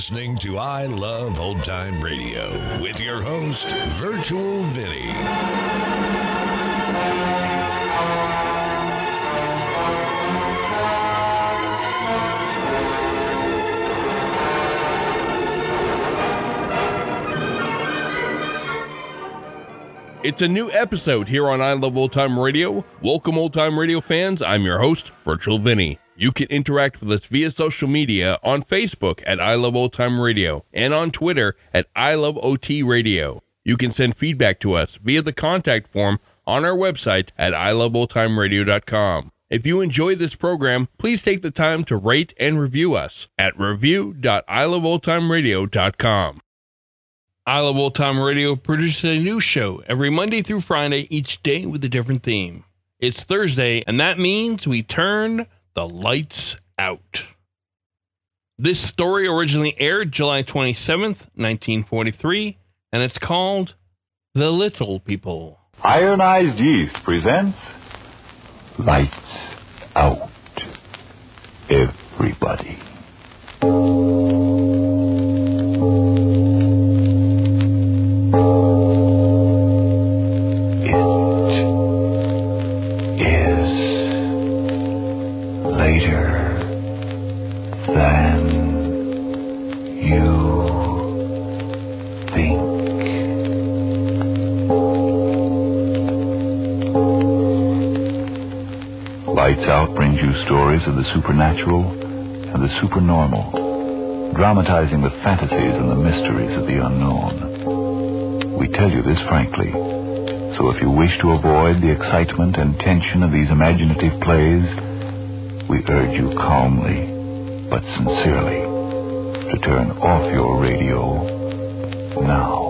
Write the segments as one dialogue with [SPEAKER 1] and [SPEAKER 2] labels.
[SPEAKER 1] listening to I Love Old Time Radio with your host, Virtual Vinny.
[SPEAKER 2] It's a new episode here on I Love Old Time Radio. Welcome, Old Time Radio fans. I'm your host, Virtual Vinny. You can interact with us via social media on Facebook at I Love Old Time Radio and on Twitter at I Love OT Radio. You can send feedback to us via the contact form on our website at iloveoldtimeradio.com. If you enjoy this program, please take the time to rate and review us at review.iloveoldtimeradio.com. I Love Old Time Radio produces a new show every Monday through Friday, each day with a different theme. It's Thursday, and that means we turn the lights out. This story originally aired July 27th, 1943, and it's called The Little People.
[SPEAKER 3] Ironized Yeast presents Lights Out, Everybody. Lights Out brings you stories of the supernatural and the supernormal, dramatizing the fantasies and the mysteries of the unknown. We tell you this frankly, so if you wish to avoid the excitement and tension of these imaginative plays, we urge you calmly but sincerely to turn off your radio now.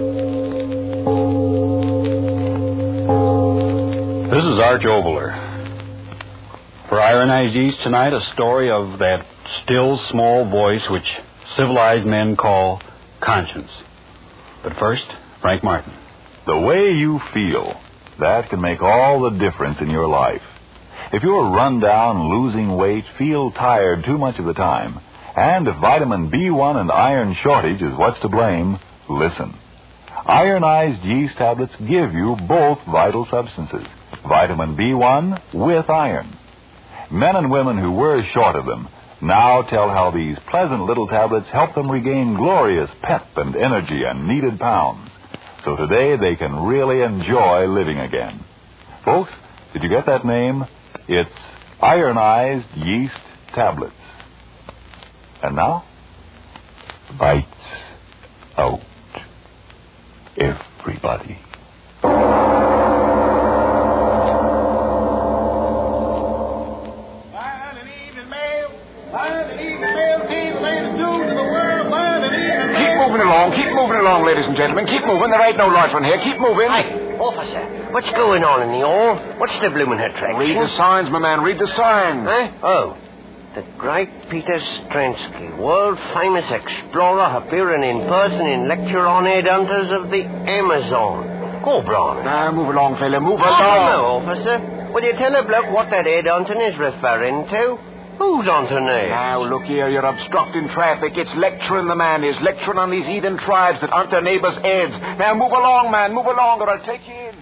[SPEAKER 4] This is Arch Oboler. For Ironized Yeast tonight, a story of that still small voice which civilized men call conscience. But first, Frank Martin.
[SPEAKER 3] The way you feel, that can make all the difference in your life. If you're run down, losing weight, feel tired too much of the time, and if vitamin B1 and iron shortage is what's to blame, listen. Ironized Yeast tablets give you both vital substances, vitamin B1 with iron. Men and women who were short of them now tell how these pleasant little tablets help them regain glorious pep and energy and needed pounds. So today they can really enjoy living again. Folks, did you get that name? It's Ironized Yeast Tablets. And now, Lights Out, Everybody.
[SPEAKER 5] Keep moving along, ladies and gentlemen. Keep moving. There ain't no loitering here. Keep moving.
[SPEAKER 6] Hey, officer, what's going on in the hall? What's the bloomin' attraction?
[SPEAKER 5] Read the signs, my man. Read the signs.
[SPEAKER 6] Oh. The great Peter Stransky, world-famous explorer, appearing in person in lecture on headhunters of the Amazon. Go, Brian.
[SPEAKER 5] Now, move along, fella. Move
[SPEAKER 6] I
[SPEAKER 5] along.
[SPEAKER 6] don't know, officer. Will you tell a bloke what that headhunting is referring to? Who's on to me?
[SPEAKER 5] Now, look here. You're obstructing traffic. It's lecturing the man. He's lecturing on these heathen tribes that aren't their neighbors' heads. Now, move along, man. Move along, or I'll take you in.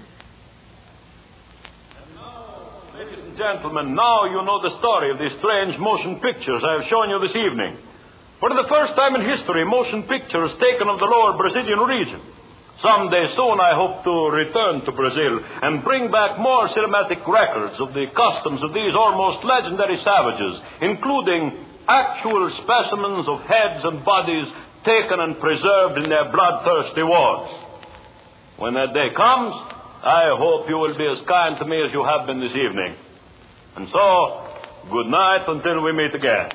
[SPEAKER 7] And now, ladies and gentlemen, now you know the story of these strange motion pictures I have shown you this evening. For the first time in history, motion pictures taken of the lower Brazilian region. Someday soon I hope to return to Brazil and bring back more cinematic records of the customs of these almost legendary savages, including actual specimens of heads and bodies taken and preserved in their bloodthirsty wars. When that day comes, I hope you will be as kind to me as you have been this evening. And so, good night until we meet again.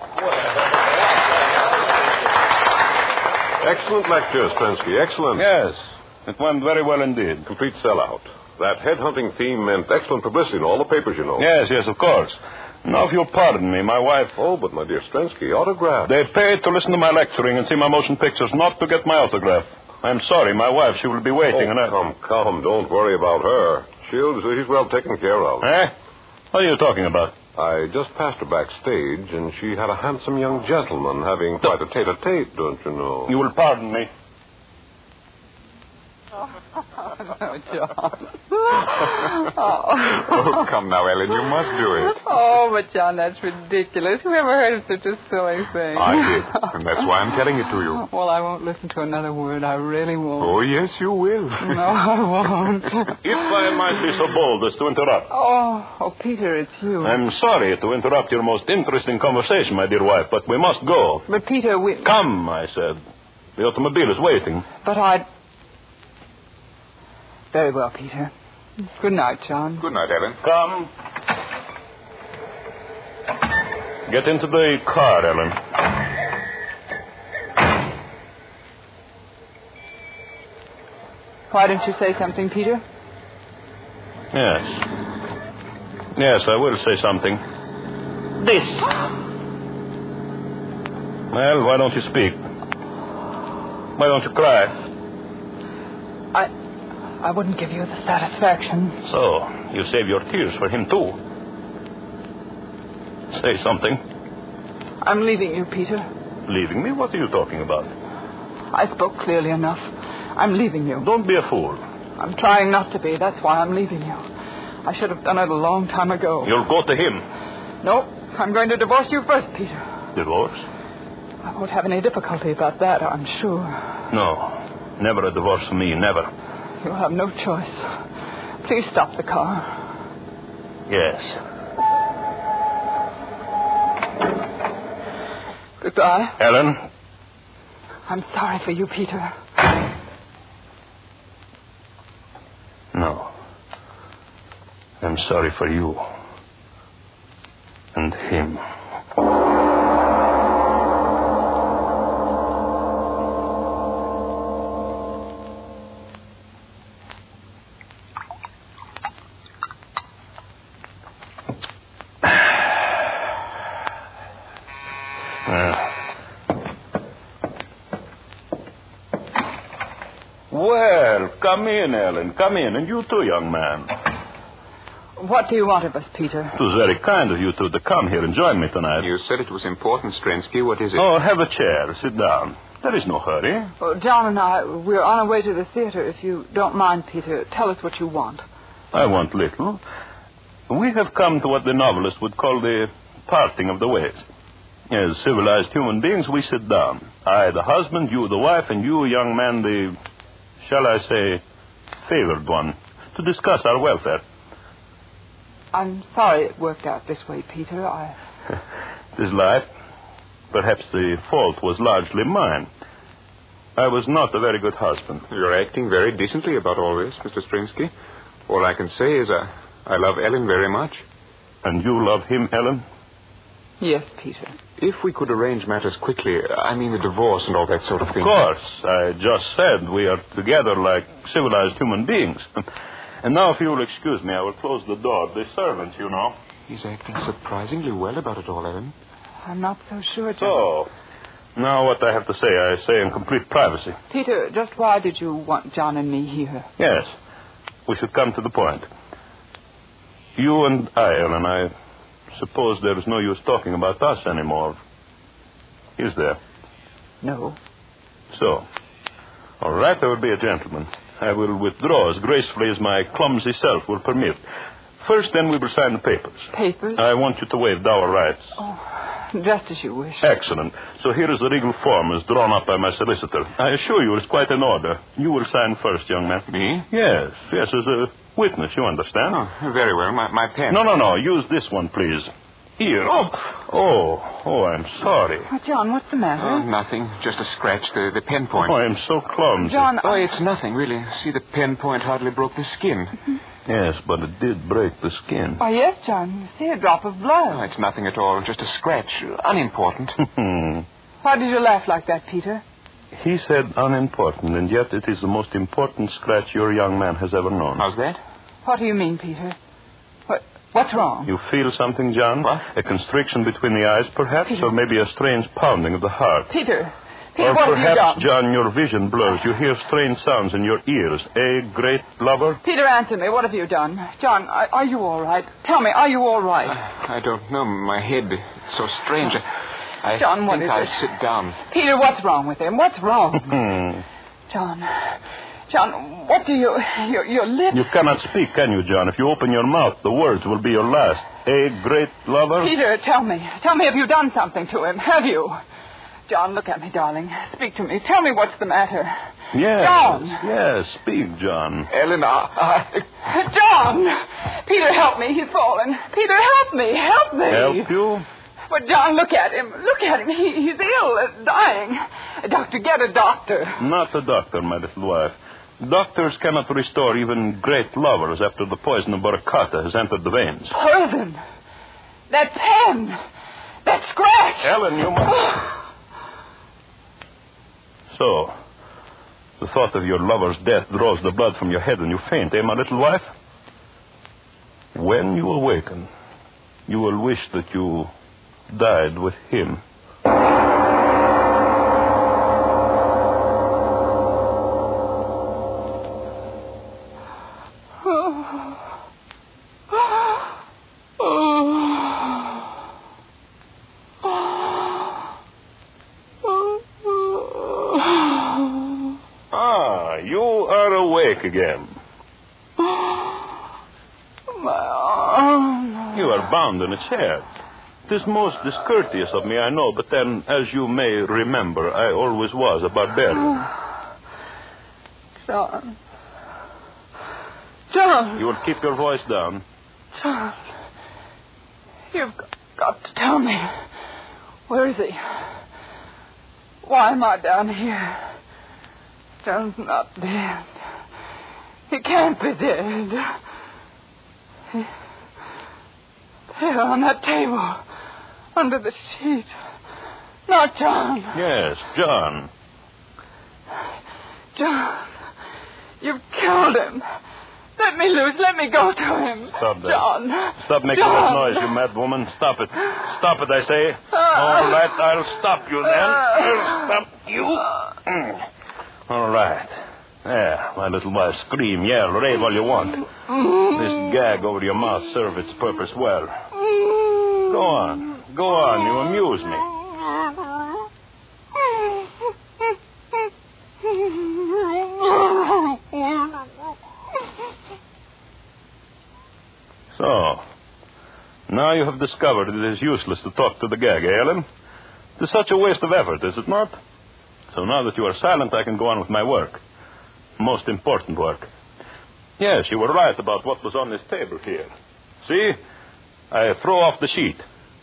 [SPEAKER 8] Excellent lecture, Stransky. Excellent.
[SPEAKER 7] Yes, it went very well indeed.
[SPEAKER 8] Complete sellout. That headhunting theme meant excellent publicity in all the papers, you know.
[SPEAKER 7] Yes, of course. Now, if you'll pardon me, my wife...
[SPEAKER 8] Oh, but my dear Stransky, autograph.
[SPEAKER 7] They paid to listen to my lecturing and see my motion pictures, not to get my autograph. I'm sorry, my wife, she will be waiting.
[SPEAKER 8] Come, don't worry about her. She's well taken care of.
[SPEAKER 7] What are you talking about?
[SPEAKER 8] I just passed her backstage, and she had a handsome young gentleman having quite a tete-a-tete, don't you know?
[SPEAKER 7] You will pardon me.
[SPEAKER 9] No, John.
[SPEAKER 3] Oh, come now, Ellen, you must do it.
[SPEAKER 9] Oh, but John, that's ridiculous. Who ever heard of such a silly thing?
[SPEAKER 3] I did, and that's why I'm telling it to you.
[SPEAKER 9] Well, I won't listen to another word. I really won't.
[SPEAKER 3] Oh, yes, you will.
[SPEAKER 9] No, I won't.
[SPEAKER 7] If I might be so bold as to interrupt.
[SPEAKER 9] Oh, Peter, it's you.
[SPEAKER 7] I'm sorry to interrupt your most interesting conversation, my dear wife, but we must go.
[SPEAKER 9] But, Peter, we...
[SPEAKER 7] Come, I said. The automobile is waiting.
[SPEAKER 9] But I'd... Very well, Peter. Good night, John.
[SPEAKER 3] Good night, Ellen.
[SPEAKER 7] Come. Get into the car, Ellen.
[SPEAKER 9] Why didn't you say something, Peter?
[SPEAKER 7] Yes. Yes, I will say something. This. Well, why don't you speak? Why don't you cry?
[SPEAKER 9] I wouldn't give you the satisfaction.
[SPEAKER 7] So, you save your tears for him, too. Say something.
[SPEAKER 9] I'm leaving you, Peter.
[SPEAKER 7] Leaving me? What are you talking about?
[SPEAKER 9] I spoke clearly enough. I'm leaving you.
[SPEAKER 7] Don't be a fool.
[SPEAKER 9] I'm trying not to be. That's why I'm leaving you. I should have done it a long time ago.
[SPEAKER 7] You'll go to him.
[SPEAKER 9] No, I'm going to divorce you first, Peter.
[SPEAKER 7] Divorce?
[SPEAKER 9] I won't have any difficulty about that, I'm sure.
[SPEAKER 7] No. Never a divorce for me, never.
[SPEAKER 9] You'll have no choice. Please stop the car.
[SPEAKER 7] Yes.
[SPEAKER 9] Goodbye.
[SPEAKER 7] Ellen?
[SPEAKER 9] I'm sorry for you, Peter.
[SPEAKER 7] No. I'm sorry for you. And him. Well, come in, Ellen. Come in. And you too, young man.
[SPEAKER 9] What do you want of us, Peter?
[SPEAKER 7] It was very kind of you two to come here and join me tonight.
[SPEAKER 3] You said it was important, Strensky. What is it?
[SPEAKER 7] Oh, have a chair. Sit down. There is no hurry.
[SPEAKER 9] Well, John and I, we're on our way to the theater. If you don't mind, Peter, tell us what you want.
[SPEAKER 7] I want little. We have come to what the novelist would call the parting of the ways. As civilized human beings, we sit down. I, the husband, you, the wife, and you, young man, the, shall I say, favored one, to discuss our welfare.
[SPEAKER 9] I'm sorry it worked out this way, Peter.
[SPEAKER 7] It is life. Perhaps the fault was largely mine. I was not a very good husband.
[SPEAKER 3] You're acting very decently about all this, Mr. Strinsky. All I can say is I love Ellen very much.
[SPEAKER 7] And you love him, Ellen?
[SPEAKER 9] Yes, Peter.
[SPEAKER 3] If we could arrange matters quickly, I mean the divorce and all that sort of thing.
[SPEAKER 7] Of course. I just said we are together like civilized human beings. And now, if you will excuse me, I will close the door. The servant, you know.
[SPEAKER 3] He's acting surprisingly well about it all, Ellen.
[SPEAKER 9] I'm not so sure, John.
[SPEAKER 7] So, now what I have to say, I say in complete privacy.
[SPEAKER 9] Peter, just why did you want John and me here?
[SPEAKER 7] Yes. We should come to the point. You and I, Ellen, I suppose there is no use talking about us anymore. Is there?
[SPEAKER 9] No.
[SPEAKER 7] So, all right, I will be a gentleman. I will withdraw as gracefully as my clumsy self will permit. First, then, we will sign the papers.
[SPEAKER 9] Papers?
[SPEAKER 7] I want you to waive dower rights.
[SPEAKER 9] Oh, just as you wish.
[SPEAKER 7] Excellent. So here is the legal form as drawn up by my solicitor. I assure you it's quite in order. You will sign first, young man.
[SPEAKER 3] Me?
[SPEAKER 7] Yes, as a witness, you understand?
[SPEAKER 3] Oh, very well. My pen.
[SPEAKER 7] No. Use this one, please. Here. Oh, I'm sorry.
[SPEAKER 9] Oh, John, what's the matter?
[SPEAKER 3] Oh, nothing. Just a scratch, the pen point.
[SPEAKER 7] Oh, I'm so clumsy.
[SPEAKER 9] John,
[SPEAKER 3] Oh, it's nothing, really. See, the pen point hardly broke the skin.
[SPEAKER 7] Yes, but it did break the skin.
[SPEAKER 9] Oh, yes, John. You see a drop of blood.
[SPEAKER 3] Oh, it's nothing at all. Just a scratch. Unimportant.
[SPEAKER 9] Why did you laugh like that, Peter?
[SPEAKER 7] He said unimportant, and yet it is the most important scratch your young man has ever known.
[SPEAKER 3] How's that?
[SPEAKER 9] What do you mean, Peter? What's wrong?
[SPEAKER 7] You feel something, John?
[SPEAKER 3] What?
[SPEAKER 7] A constriction between the eyes, perhaps?
[SPEAKER 9] Peter.
[SPEAKER 7] Or maybe a strange pounding of the heart?
[SPEAKER 9] Peter, Peter,
[SPEAKER 7] Or
[SPEAKER 9] what have you
[SPEAKER 7] perhaps,
[SPEAKER 9] done?
[SPEAKER 7] John, your vision blurs. You hear strange sounds in your ears. A great lover?
[SPEAKER 9] Peter, answer me. What have you done? John, are you all right? Tell me, are you all right?
[SPEAKER 5] I don't know. My head is so strange. I
[SPEAKER 9] John, what
[SPEAKER 5] think
[SPEAKER 9] is
[SPEAKER 5] I'll
[SPEAKER 9] it?
[SPEAKER 5] sit down.
[SPEAKER 9] Peter, what's wrong with him? What's wrong? John, what do your lips...
[SPEAKER 7] You cannot speak, can you, John? If you open your mouth, the words will be your last. A great lover?
[SPEAKER 9] Peter, tell me. Tell me, have you done something to him? Have you? John, look at me, darling. Speak to me. Tell me what's the matter.
[SPEAKER 7] Yes.
[SPEAKER 9] John.
[SPEAKER 7] Yes, speak, John.
[SPEAKER 5] Ellen,
[SPEAKER 9] John! Peter, help me. He's fallen. Peter, help me. Help me.
[SPEAKER 7] Help you?
[SPEAKER 9] But, John, look at him. Look at him. He's ill, dying. Doctor, get a doctor.
[SPEAKER 7] Not a doctor, my little wife. Doctors cannot restore even great lovers after the poison of Boracata has entered the veins.
[SPEAKER 9] Poison. That pen. That scratch.
[SPEAKER 7] Ellen, you must... So, the thought of your lover's death draws the blood from your head and you faint, eh, my little wife? When you awaken, you will wish that you died with him. You are awake again.
[SPEAKER 9] My arm.
[SPEAKER 7] You are bound in its hair. It is most discourteous of me, I know, but then, as you may remember, I always was a barbarian.
[SPEAKER 9] John.
[SPEAKER 7] You will keep your voice down.
[SPEAKER 9] John. You've got to tell me. Where is he? Why am I down here? John's not dead. He can't be dead. There on that table. Under the sheet. Not John.
[SPEAKER 7] Yes, John.
[SPEAKER 9] John. You've killed him. Let me loose. Let me go to him.
[SPEAKER 7] Stop that.
[SPEAKER 9] John.
[SPEAKER 7] Stop making that noise, you mad woman. Stop it. Stop it, I say. All right, I'll stop you then. I'll stop you. All right. There, my little wife. Scream, yell, rave all you want. This gag over your mouth serves its purpose well. Go on. Go on. You amuse me. So, now you have discovered it is useless to talk to the gag, eh, Ellen? It is such a waste of effort, is it not? So now that you are silent, I can go on with my work. Most important work. Yes, you were right about what was on this table here. See? I throw off the sheet.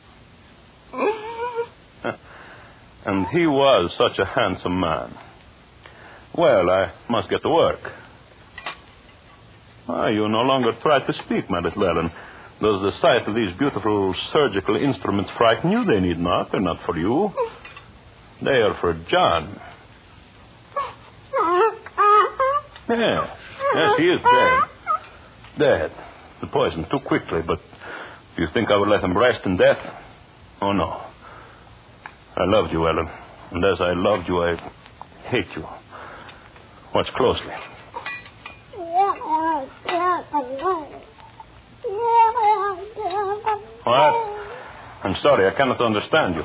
[SPEAKER 7] And he was such a handsome man. Well, I must get to work. You no longer try to speak, my little Ellen. Does the sight of these beautiful surgical instruments frighten you? They need not. They're not for you. They are for John. Yes, he is dead. Dead. The poison too quickly, but do you think I would let him rest in death? Oh, no. I loved you, Ellen. And as I loved you, I hate you. Watch closely. What? I'm sorry, I cannot understand you.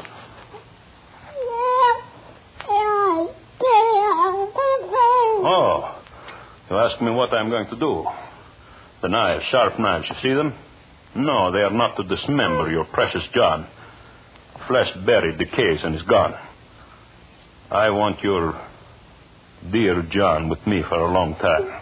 [SPEAKER 7] Oh, you ask me what I'm going to do. The knives, sharp knives, you see them? No, they are not to dismember your precious John. Flesh buried, decays, and is gone. I want your dear John with me for a long time.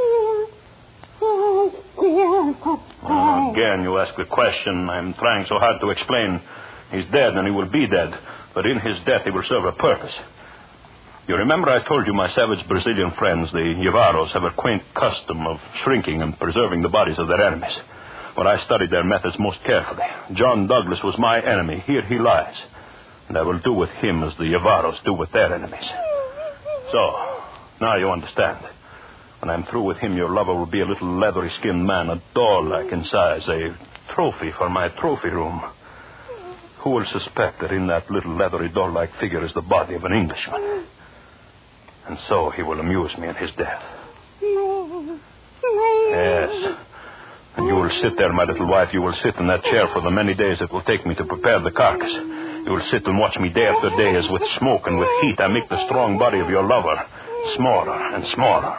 [SPEAKER 7] Again, you ask a question. I'm trying so hard to explain. He's dead, and he will be dead. But in his death, he will serve a purpose. You remember I told you my savage Brazilian friends, the Jivaros, have a quaint custom of shrinking and preserving the bodies of their enemies. Well, I studied their methods most carefully. John Douglas was my enemy. Here he lies. And I will do with him as the Jivaros do with their enemies. So, now you understand. When I'm through with him, your lover will be a little leathery-skinned man, a doll-like in size, a trophy for my trophy room. Who will suspect that in that little leathery doll-like figure is the body of an Englishman? And so he will amuse me in his death.
[SPEAKER 9] No.
[SPEAKER 7] Yes. And you will sit there, my little wife. You will sit in that chair for the many days it will take me to prepare the carcass. You will sit and watch me day after day as with smoke and with heat I make the strong body of your lover smaller and smaller.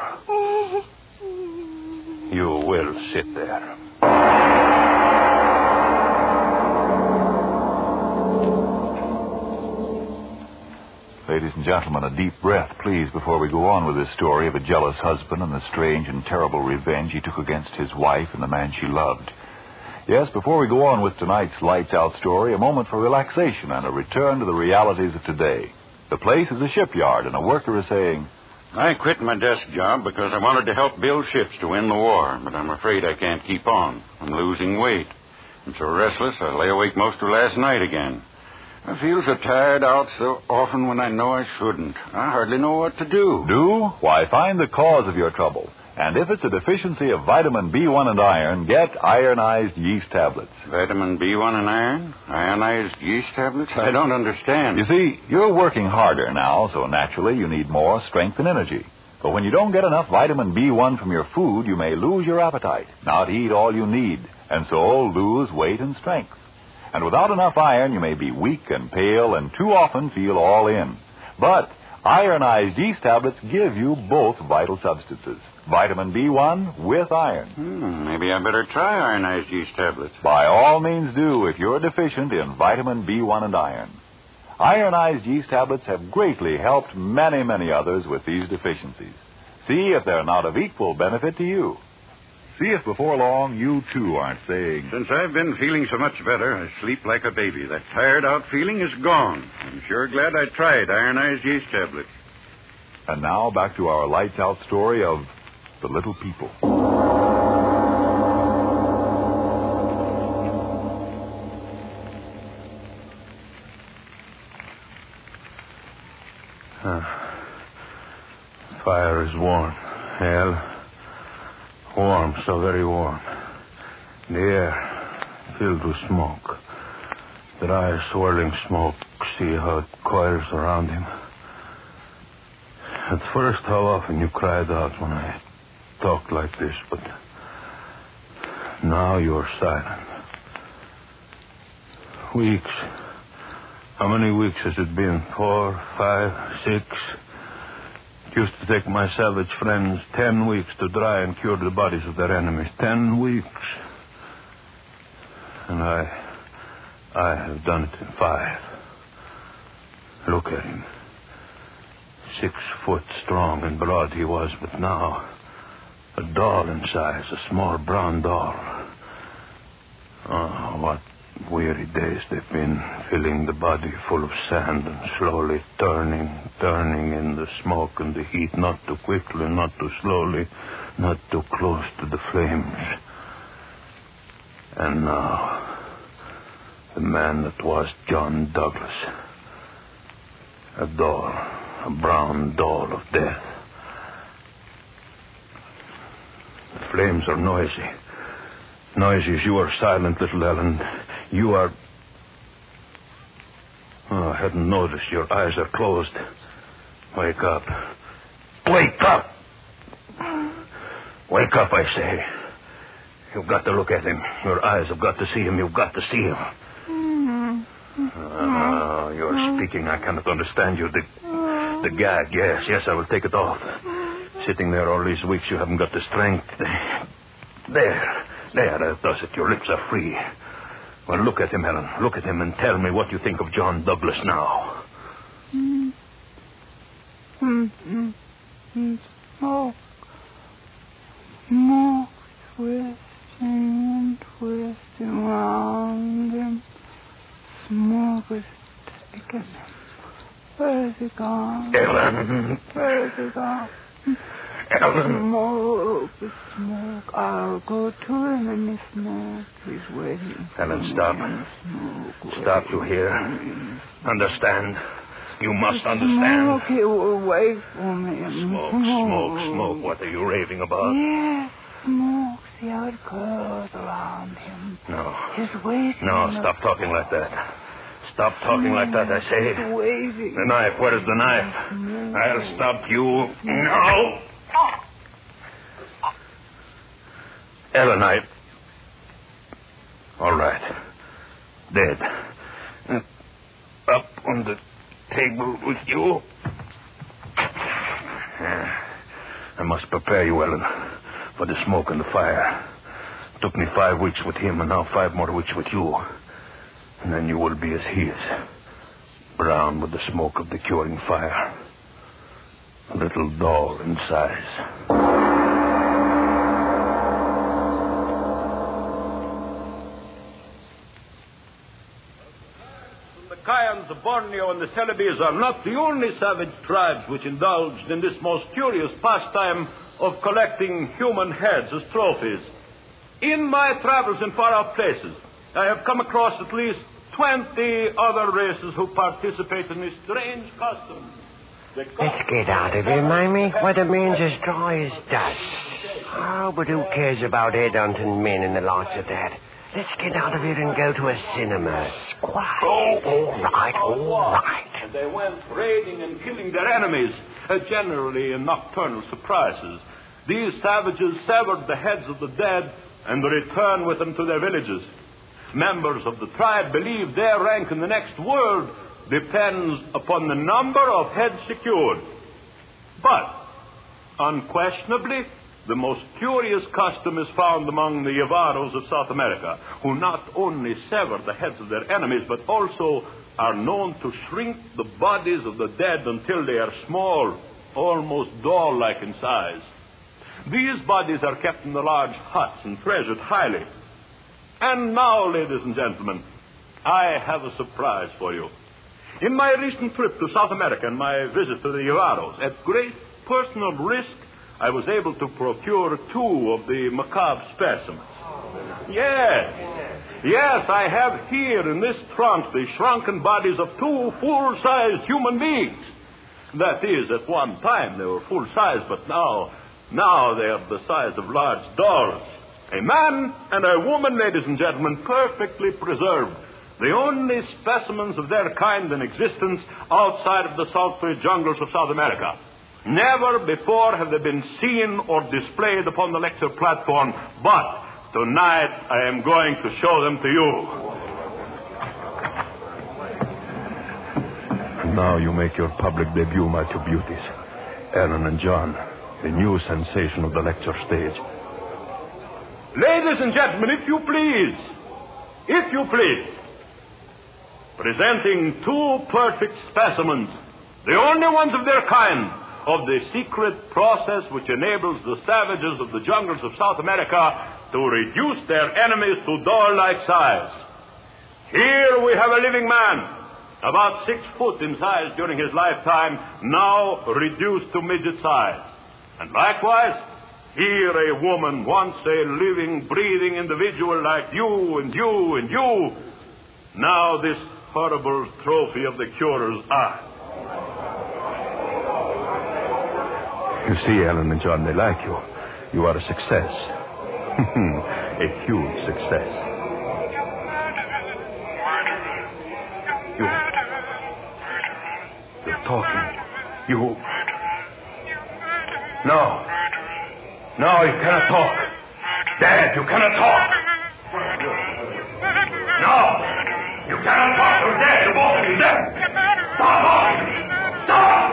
[SPEAKER 7] You will sit there.
[SPEAKER 3] Ladies and gentlemen, a deep breath, please, before we go on with this story of a jealous husband and the strange and terrible revenge he took against his wife and the man she loved. Yes, before we go on with tonight's Lights Out story, a moment for relaxation and a return to the realities of today. The place is a shipyard, and a worker is saying,
[SPEAKER 10] I quit my desk job because I wanted to help build ships to win the war, but I'm afraid I can't keep on. I'm losing weight. I'm so restless I lay awake most of last night again. I feel so tired out so often when I know I shouldn't. I hardly know what to do.
[SPEAKER 3] Do? Why, find the cause of your trouble. And if it's a deficiency of vitamin B1 and iron, get ironized yeast tablets.
[SPEAKER 10] Vitamin B1 and iron? Ionized yeast tablets? I don't understand.
[SPEAKER 3] You see, you're working harder now, so naturally you need more strength and energy. But when you don't get enough vitamin B1 from your food, you may lose your appetite, not eat all you need, and so lose weight and strength. And without enough iron, you may be weak and pale and too often feel all in. But ironized yeast tablets give you both vital substances. Vitamin B1 with iron.
[SPEAKER 10] Maybe I better try ironized yeast tablets.
[SPEAKER 3] By all means do if you're deficient in vitamin B1 and iron. Ironized yeast tablets have greatly helped many, many others with these deficiencies. See if they're not of equal benefit to you. See if before long you, too, aren't saying,
[SPEAKER 10] Since I've been feeling so much better, I sleep like a baby. That tired-out feeling is gone. I'm sure glad I tried ironized yeast tablets.
[SPEAKER 3] And now back to our Lights Out story of The Little People.
[SPEAKER 7] Fire is warm. Hell, warm, so very warm. The air filled with smoke. Dry, swirling smoke. See how it coils around him. At first, how often you cried out when I talked like this, but now you are silent. Weeks. How many weeks has it been? 4, 5, 6? It used to take my savage friends 10 weeks to dry and cure the bodies of their enemies. 10 weeks. And I have done it in 5. Look at him. 6 foot strong and broad he was, but now a doll in size, a small brown doll. Oh, what weary days they've been, filling the body full of sand and slowly turning in the smoke and the heat, not too quickly, not too slowly, not too close to the flames. And now, the man that was John Douglas. A doll, a brown doll of death. The flames are noisy. Noisy as you are silent, little Ellen. You are... Oh, I hadn't noticed. Your eyes are closed. Wake up. Wake up! Wake up, I say. You've got to look at him. Your eyes have got to see him. You've got to see him. You're speaking. I cannot understand you. The gag, yes, I will take it off. Sitting there all these weeks, you haven't got the strength. There, that does it. Your lips are free. Well, look at him, Helen. Look at him and tell me what you think of John Douglas now.
[SPEAKER 9] Smoke. Twisting around him. Smoke is taking him. Where is he gone?
[SPEAKER 7] Ellen.
[SPEAKER 9] Where is he gone?
[SPEAKER 7] Ellen.
[SPEAKER 9] Smoke. I'll go to him in the smoke. He's waiting.
[SPEAKER 7] Ellen, stop. Stop, you hear? Understand? You must understand.
[SPEAKER 9] Smoke, he will wait for me.
[SPEAKER 7] Smoke. What are you raving about?
[SPEAKER 9] Yes, smoke. See how it curls around him.
[SPEAKER 7] No.
[SPEAKER 9] He's waiting.
[SPEAKER 7] No, stop talking like that.
[SPEAKER 11] Stop talking like that, I say.
[SPEAKER 9] Wavy.
[SPEAKER 11] The knife, where's the knife? I'll stop you now. Have a knife. All right. Dead. Up on the table with you. I must prepare you, Ellen, for the smoke and the fire. Took me 5 weeks with him, and now 5 more weeks with you. And then you will be as he is. Brown with the smoke of the curing fire. A little doll in size.
[SPEAKER 7] The Kayans of Borneo and the Celebes are not the only savage tribes which indulged in this most curious pastime of collecting human heads as trophies. In my travels in far-off places, I have come across at least 20 other races who participate in this strange custom.
[SPEAKER 6] Let's get out of here, Mamie. What a man's as dry as dust. Oh, but who cares about headhunting men and the likes of that? Let's get out of here and go to a cinema. Squat. All right.
[SPEAKER 7] And they went raiding and killing their enemies, generally in nocturnal surprises. These savages severed the heads of the dead and returned with them to their villages. Members of the tribe believe their rank in the next world depends upon the number of heads secured. But, unquestionably, the most curious custom is found among the Yavaros of South America, who not only sever the heads of their enemies, but also are known to shrink the bodies of the dead until they are small, almost doll-like in size. These bodies are kept in the large huts and treasured highly. And now, ladies and gentlemen, I have a surprise for you. In my recent trip to South America and my visit to the Yavaros, at great personal risk, I was able to procure 2 of the macabre specimens. Yes, I have here in this trunk the shrunken bodies of 2 full-sized human beings. That is, at one time they were full-size, but now they are the size of large dolls. A man and a woman, ladies and gentlemen, perfectly preserved. The only specimens of their kind in existence outside of the sultry jungles of South America. Never before have they been seen or displayed upon the lecture platform, but tonight I am going to show them to you.
[SPEAKER 11] Now you make your public debut, my 2 beauties. Ellen and John, the new sensation of the lecture stage.
[SPEAKER 7] Ladies and gentlemen, if you please, presenting 2 perfect specimens, the only ones of their kind, of the secret process which enables the savages of the jungles of South America to reduce their enemies to doll-like size. Here we have a living man, about 6 foot in size during his lifetime, now reduced to midget size. And likewise, here a woman, once a living, breathing individual like you and you and you, now this horrible trophy of the curer's eye.
[SPEAKER 11] You see, Ellen and John, they like you. You are a success. A huge success. You're talking. No, you cannot talk. Dad, you cannot talk. No, you cannot talk. You're dead. You're both of you dead. Stop talking. Stop.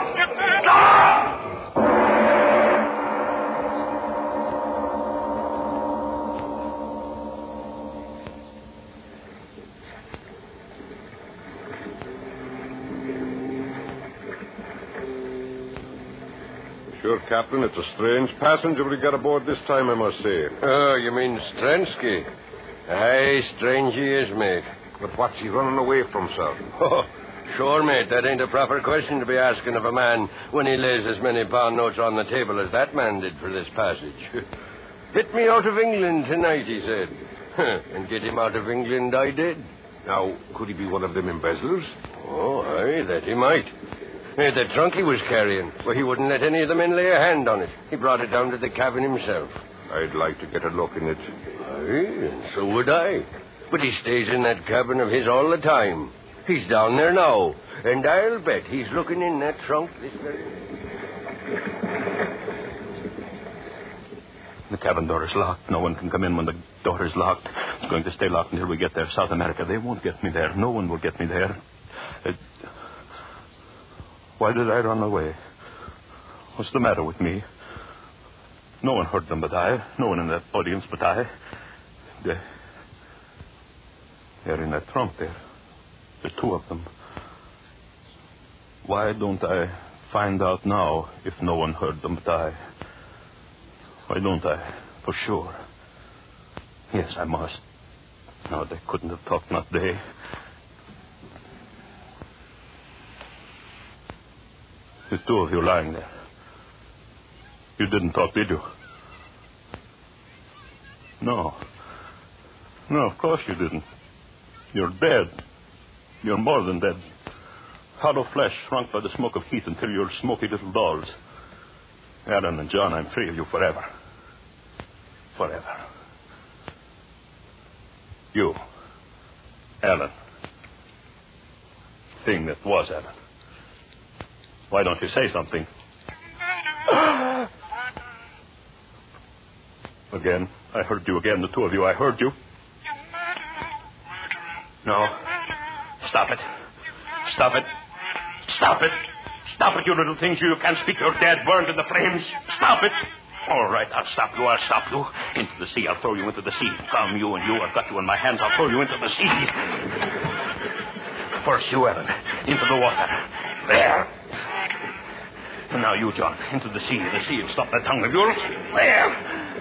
[SPEAKER 8] Sure, Captain, it's a strange passenger we got aboard this time, I must say.
[SPEAKER 6] Oh, you mean Strensky? Aye, strange he is, mate.
[SPEAKER 8] But what's he running away from, sir?
[SPEAKER 6] Oh, sure, mate, that ain't a proper question to be asking of a man when he lays as many pound notes on the table as that man did for this passage. Hit me out of England tonight, he said. And get him out of England I did.
[SPEAKER 8] Now, could he be one of them embezzlers?
[SPEAKER 6] Oh, aye, that he might. The trunk he was carrying, well, he wouldn't let any of the men lay a hand on it. He brought it down to the cabin himself.
[SPEAKER 8] I'd like to get a look in it.
[SPEAKER 6] Aye, and so would I. But he stays in that cabin of his all the time. He's down there now. And I'll bet he's looking in that trunk this very...
[SPEAKER 11] The cabin door is locked. No one can come in when the door is locked. It's going to stay locked until we get there. South America, they won't get me there. No one will get me there. Why did I run away? What's the matter with me? No one heard them but I. No one in that audience but I. They're in that trunk there. The two of them. Why don't I find out now if no one heard them but I? Why don't I? For sure. Yes, I must. No, they couldn't have talked, not they. The two of you lying there. You didn't talk, did you? No. No, of course you didn't. You're dead. You're more than dead. Hollow flesh shrunk by the smoke of heat until you're smoky little dolls. Alan and John, I'm free of you forever. Forever. You, Alan. Thing that was Alan. Why don't you say something? Again. I heard you again, the two of you. I heard you. No. Stop it. Stop it. Stop it. Stop it, you little things. You can't speak. You're dead, burned in the flames. Stop it. All right, I'll stop you. I'll stop you. Into the sea. I'll throw you into the sea. Come, you and you. I've got you in my hands. I'll throw you into the sea. First you, Evan. Into the water. There. And now you, John. Into the sea. The sea will stop that tongue of yours. There.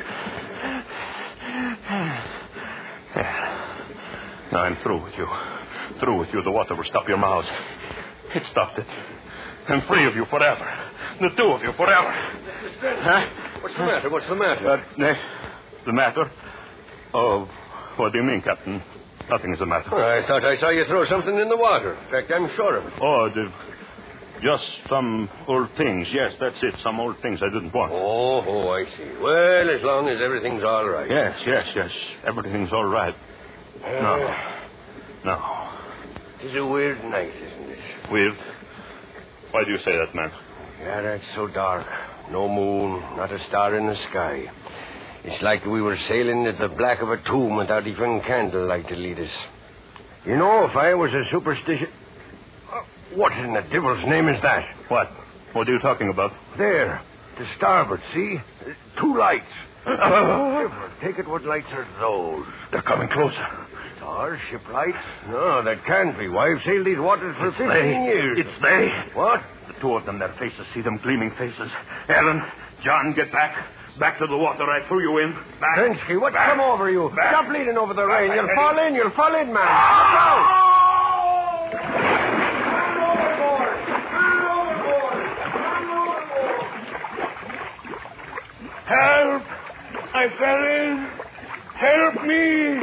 [SPEAKER 11] Now I'm through with you. Through with you. The water will stop your mouths. It stopped it. I'm free of you forever. The two of you forever. Huh?
[SPEAKER 6] What's the matter? What's the matter?
[SPEAKER 11] The matter? Oh, what do you mean, Captain? Nothing is the matter.
[SPEAKER 6] Well, I thought I saw you throw something in the water. In fact, I'm sure of it.
[SPEAKER 11] Oh, just some old things. Yes, that's it. Some old things I didn't want.
[SPEAKER 6] Oh, I see. Well, as long as everything's all right.
[SPEAKER 11] Yes. Everything's all right. No.
[SPEAKER 6] It's a weird night, isn't it?
[SPEAKER 11] Weird? Why do you say that, man?
[SPEAKER 6] Yeah, that's so dark. No moon, not a star in the sky. It's like we were sailing at the black of a tomb without even candlelight to lead us. You know, if I was a superstitious... What in the devil's name is that?
[SPEAKER 11] What? What are you talking about?
[SPEAKER 6] There, to starboard, see? 2 lights. Take it, what lights are those?
[SPEAKER 11] They're coming closer.
[SPEAKER 6] Stars, ship lights? No, that can't be. Why, I've sailed these waters for 15 years.
[SPEAKER 11] It's they.
[SPEAKER 6] What?
[SPEAKER 11] The two of them, their faces, see them gleaming faces. Alan, John, get back. Back to the water. I threw you in. Back.
[SPEAKER 6] Bensky, what's come over you?
[SPEAKER 11] Back.
[SPEAKER 6] Stop leaning over the rail. You'll fall in, man. Look out!
[SPEAKER 11] Help! I fell in. Help me!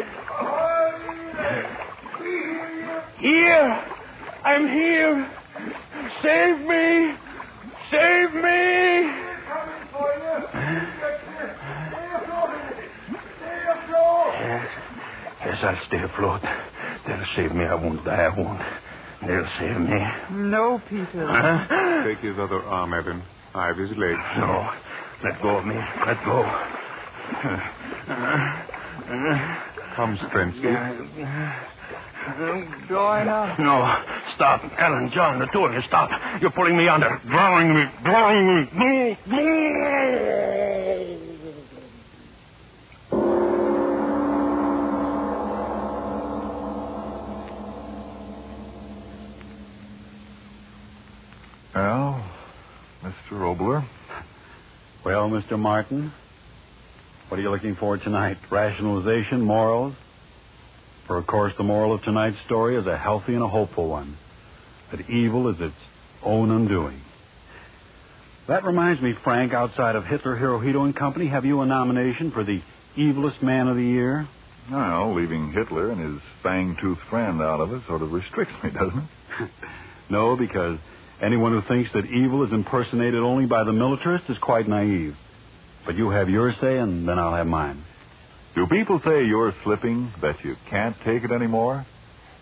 [SPEAKER 11] Here! I'm here! Save me! Save me! Yes, I'll stay afloat. They'll save me. I won't die. I won't. They'll save me.
[SPEAKER 9] No, Peter.
[SPEAKER 11] Huh?
[SPEAKER 8] Take his other arm, Evan. I have his leg.
[SPEAKER 11] No. Let go of me. Let go.
[SPEAKER 8] Come, Strensky.
[SPEAKER 9] I'm going up.
[SPEAKER 11] No. Stop. Alan, John, the two of you, stop. You're pulling me under. Drowning me.
[SPEAKER 3] Well, Mr. Obler.
[SPEAKER 4] Well, Mr. Martin, what are you looking for tonight? Rationalization, morals? For, of course, the moral of tonight's story is a healthy and a hopeful one. That evil is its own undoing. That reminds me, Frank, outside of Hitler, Hirohito and Company, have you a nomination for the evilest man of the year?
[SPEAKER 3] Well, leaving Hitler and his fang-toothed friend out of it sort of restricts me, doesn't it?
[SPEAKER 4] No, because anyone who thinks that evil is impersonated only by the militarist is quite naive. But you have your say, and then I'll have mine.
[SPEAKER 3] Do people say you're slipping, that you can't take it anymore?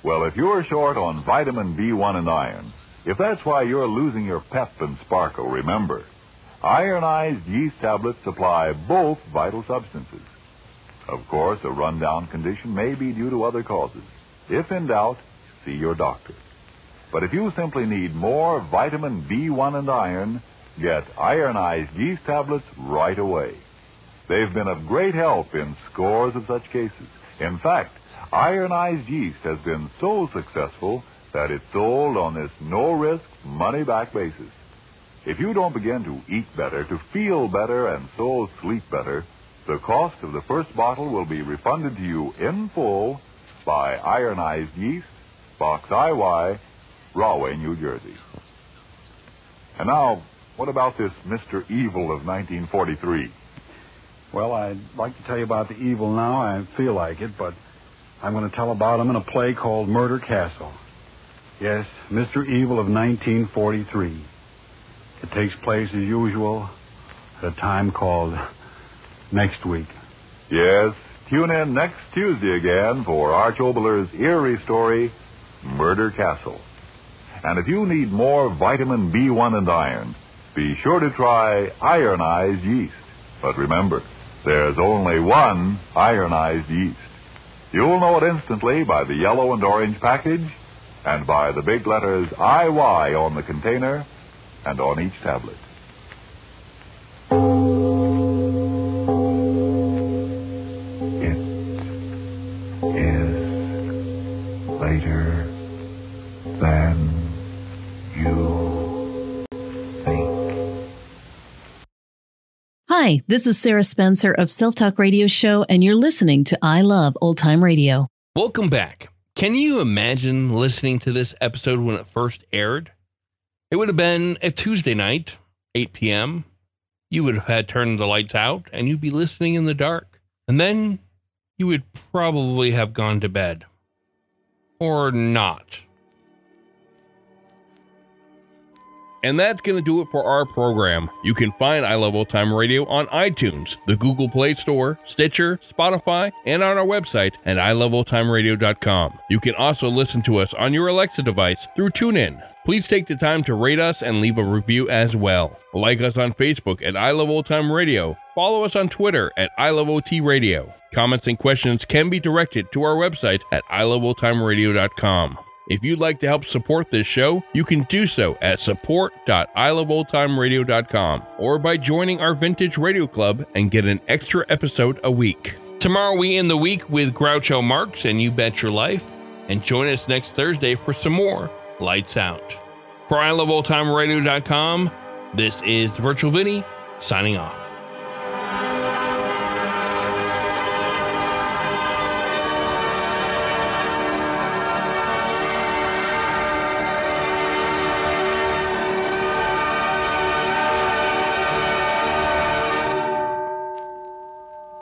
[SPEAKER 3] Well, if you're short on vitamin B1 and iron, if that's why you're losing your pep and sparkle, remember, ironized yeast tablets supply both vital substances. Of course, a rundown condition may be due to other causes. If in doubt, see your doctor. But if you simply need more vitamin B1 and iron, get ironized yeast tablets right away. They've been of great help in scores of such cases. In fact, ironized yeast has been so successful that it's sold on this no-risk, money-back basis. If you don't begin to eat better, to feel better, and so sleep better, the cost of the first bottle will be refunded to you in full by Ironized Yeast, Box IY, Rahway, New Jersey. And now, what about this Mr. Evil of 1943?
[SPEAKER 4] Well, I'd like to tell you about the evil now. I feel like it, but I'm going to tell about him in a play called Murder Castle. Yes, Mr. Evil of 1943. It takes place, as usual, at a time called next week.
[SPEAKER 3] Yes, tune in next Tuesday again for Arch Oboler's eerie story, Murder Castle. And if you need more vitamin B1 and iron, be sure to try ironized yeast. But remember, there's only one ironized yeast. You'll know it instantly by the yellow and orange package and by the big letters IY on the container and on each tablet. It is later than you think.
[SPEAKER 12] Hi, this is Sarah Spencer of Self Talk Radio Show, and you're listening to I Love Old Time Radio.
[SPEAKER 2] Welcome back. Can you imagine listening to this episode when it first aired? It would have been a Tuesday night, 8 p.m. You would have had turned the lights out, and you'd be listening in the dark. And then you would probably have gone to bed. Or not. And that's going to do it for our program. You can find I Love Old Time Radio on iTunes, the Google Play Store, Stitcher, Spotify, and on our website at iloveoldtimeradio.com. You can also listen to us on your Alexa device through TuneIn. Please take the time to rate us and leave a review as well. Like us on Facebook at I Love Old Time Radio. Follow us on Twitter at I Love OT Radio. Comments and questions can be directed to our website at iloveoldtimeradio.com. If you'd like to help support this show, you can do so at support.iloveoldtimeradio.com or by joining our Vintage Radio Club and get an extra episode a week. Tomorrow we end the week with Groucho Marx and You Bet Your Life, and join us next Thursday for some more Lights Out. For iloveoldtimeradio.com, this is the Virtual Vinny signing off.